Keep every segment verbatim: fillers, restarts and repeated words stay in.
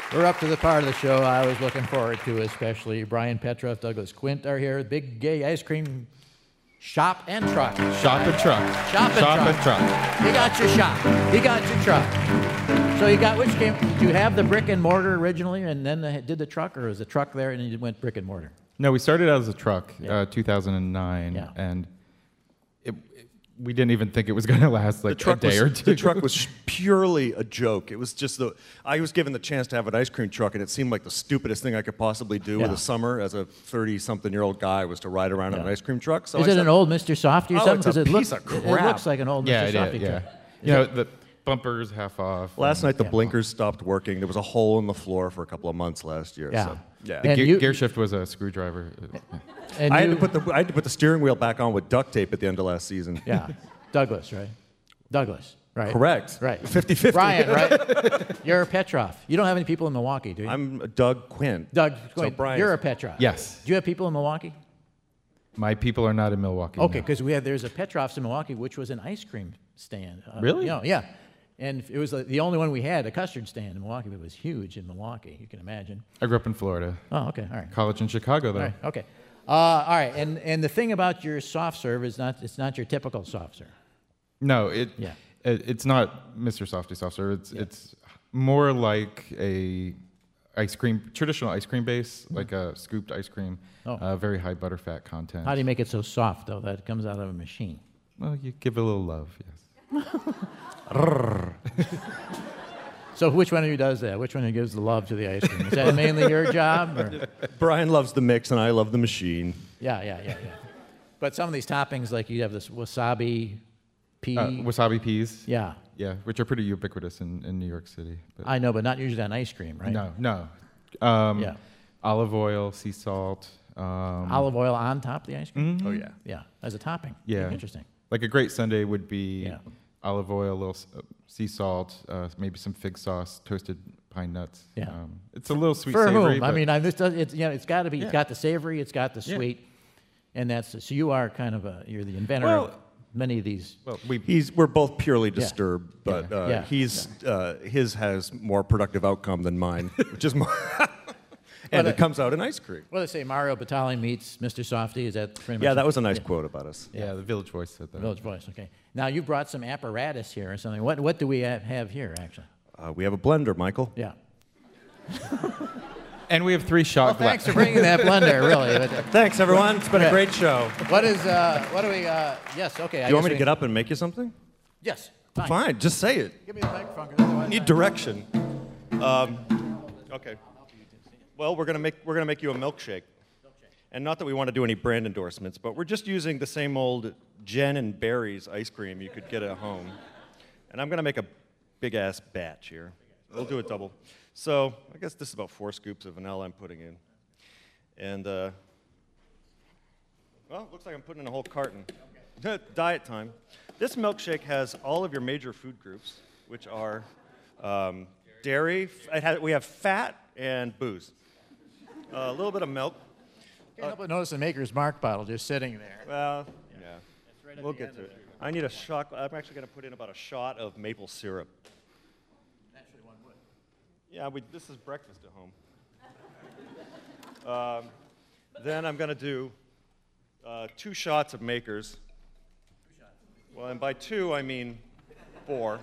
We're up to the part of the show I was looking forward to, especially. Brian Petroff, Douglas Quint are here. Big gay ice cream shop and truck. Shop and truck. Shop and shop truck. and truck. You got your shop. You got your truck. So you got which game? Did you have the brick and mortar originally, and then the, did the truck, or was the truck there and you went brick and mortar? No, we started out as a truck, Yeah. uh, two thousand nine, Yeah. and it, it, we didn't even think it was going to last like The truck a day was, or two. The truck was purely a joke. It was just the. I was given the chance to have an ice cream truck, and it seemed like the stupidest thing I could possibly do Yeah. with a summer as a thirty-something-year-old guy was to ride around on an Yeah. ice cream truck. So Is I it said, an old Mister Softy or Oh, something? it's a 'Cause it piece looks, of it- It crap. looks like an old yeah, Mister it Softy did, yeah. truck. You know, the bumpers half off. Last and night the Yeah. blinkers stopped working. There was a hole in the floor for a couple of months last year. Yeah. So, yeah. The And gear, you- gear shift was a screwdriver. And I had you- to put the I had to put the steering wheel back on with duct tape at the end of last season. Yeah, Douglas, right? Douglas, right? Correct. Right. fifty-fifty. Brian, right? You're Petroff. You don't have any people in Milwaukee, do you? I'm Doug Quinn. Doug, So wait, Brian- you're a Petroff. Yes. Do you have people in Milwaukee? My people are not in Milwaukee. Okay, no. because we had there's a Petroff's in Milwaukee, which was an ice cream stand. Uh, Really? You know, yeah. And it was like the only one we had, a custard stand in Milwaukee. But it was huge in Milwaukee. You can imagine. I grew up in Florida. Oh, okay, all right. College in Chicago, though. All right, okay. Uh, all right, and, and the thing about your soft serve is not it's not your typical soft serve. No, it, Yeah. it it's not Mister Softy soft serve. It's Yeah. it's more like a ice cream, traditional ice cream base, like a scooped ice cream, Oh. uh, very high butterfat content. How do you make it so soft though that it comes out of a machine? Well, you give it a little love, yes. So which one of you does that? Which one of you gives the love to the ice cream? Is that mainly your job? Or? Brian loves the mix, and I love the machine. Yeah, yeah, yeah, yeah. But some of these toppings, like you have this wasabi pea. Uh, wasabi peas. Yeah, Yeah, which are pretty ubiquitous in, in New York City. But I know, but not usually on ice cream, right? No, no. Um, Yeah. Olive oil, sea salt. Um, Olive oil on top of the ice cream? mhm. Oh yeah. Yeah, as a topping. Yeah. Interesting. Like a great sundae would be Yeah. olive oil, a little s- uh, sea salt, uh, maybe some fig sauce, toasted pine nuts. Yeah. Um, it's a little sweet For savory. whom? I but- mean, I, this does, it's, you know, it's got to be, it's Yeah. got the savory, it's got the Yeah. sweet, and that's, so you are kind of a, you're the inventor Well- of many of these. well, we He's we're both purely disturbed, but Yeah. uh, Yeah. he's uh, his has more productive outcome than mine, which is more. And But, it uh, comes out in ice cream. What do they say, Mario Batali meets Mister Softy? Is that pretty much Yeah, it? that was a nice Yeah. quote about us. yeah, the Village Voice said that. Village Voice, okay. Now, you brought some apparatus here or something. What, what do we have, have here, actually? Uh, we have a blender, Michael. Yeah. And we have three shot Well, gla- thanks for bringing that blender, really. But, uh, Thanks, everyone. It's been Yeah. a great show. what is, uh, what do we, uh, yes, okay. Do you want me to get up and make you something? Yes, fine. Fine, just say it. Give me the microphone, 'cause otherwise I need direction. Um, okay. Well, we're gonna make we're gonna make you a milkshake. And not that we want to do any brand endorsements, but we're just using the same old Jen and Barry's ice cream you could get at home. And I'm gonna make a big ass batch here. We'll do a double. So I guess this is about four scoops of vanilla I'm putting in. And uh, well, it looks like I'm putting in a whole carton. Diet time. This milkshake has all of your major food groups, which are um, dairy. It has, we have fat and booze. Uh, a little bit of milk. Can't help but notice the Maker's Mark bottle just sitting there. Well, yeah. right at We'll the get end to of it. I need a shot. I'm actually going to put in about a shot of maple syrup. Actually, one would. Yeah, we, this is breakfast at home. Um, then I'm going to do uh, two shots of Makers. Well, and by two, I mean four.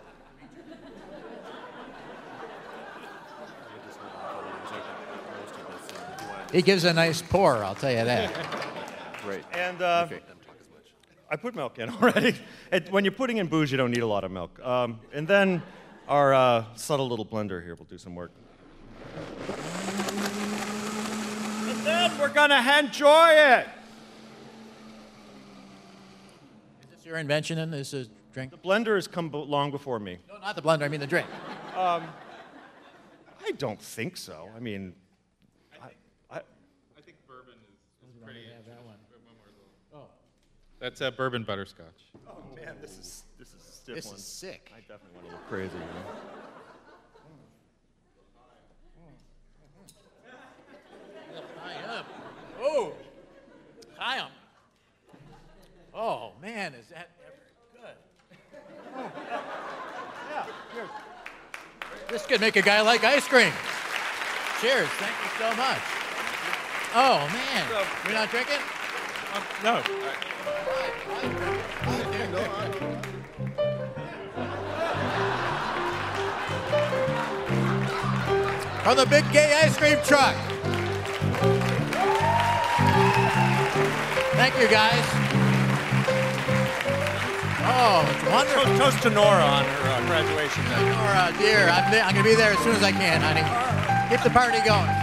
He gives a nice pour, I'll tell you that. Great. And uh, I put milk in already. And when you're putting in booze, you don't need a lot of milk. Um, and then our uh, subtle little blender here will do some work. And then we're going to enjoy it. Is this your invention, and this is drink? The blender has come bo- long before me. No, not the blender, I mean the drink. I don't think so. I mean, I, I, I think bourbon is pretty. that one. Oh, That's uh, bourbon butterscotch. oh man, this is this is a stiff this one. is sick. I definitely want to look crazy. You know? High up. Oh, high up. Oh, man, is that ever good? Oh. Yeah, here. This could make a guy like ice cream. Cheers. Thank you so much. Oh, man. You're not drinking? Um, no. From the Big Gay Ice Cream Truck. Thank you, guys. Oh, it's wonderful. Toast, toast to Nora on her uh, graduation day. Nora, dear, I'm, I'm going to be there as soon as I can, honey. Keep the party going.